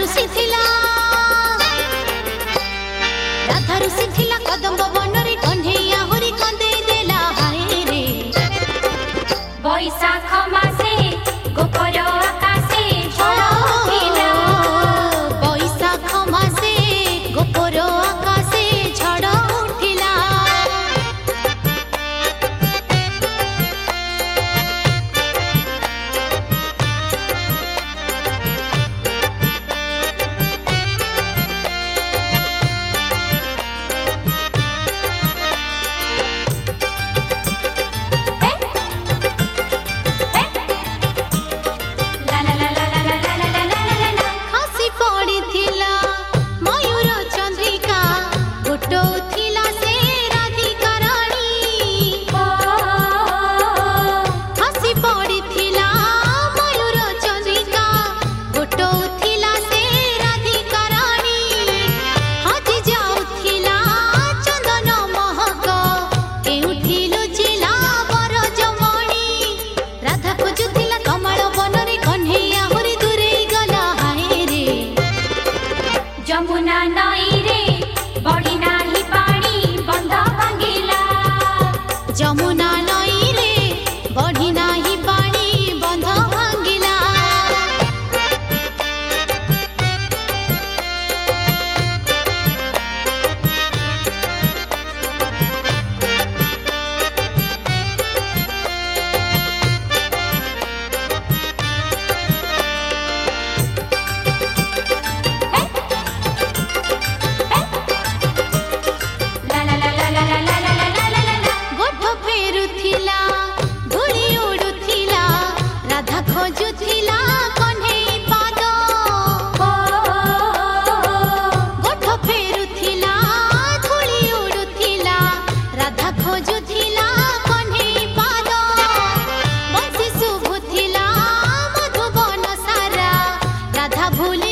ऋषि थिला राधा ऋषि थिला कदम्ब बनरे कन्हैया हरि कंदे देला हाय रे बैशाख मासे गोपर आकाशे झड़ उठिला बैशाख मासे गोपर आकाशे झड़ उठिला खसी पड़िथिला मयूर चंद्रिका फुटौथिला से राधिका रानी खसी पड़िथिला मयूर चंद्रिका फुटौथिला से राधिका रानी हजि जाउथिला चंदन महक केउठी लुचिला बरजमणि राधा खोजुथिला कमल बनरे कन्हैया हरि दूरे गला हाय रे जमुना नई रे बड़ी नाही पानी बंध भांगिला जमुना नई रे बढ़ी नाही पानी बंध भांगिला गोठ फेरुथिला धूली उडुथिला राधा खोजुथिला कन्हई पाद गोठ फेरुथिला धूली उडुथिला राधा खोजुथिला कन्हई पाद बंसी शुभुथिला मधुबन सारा राधा भूली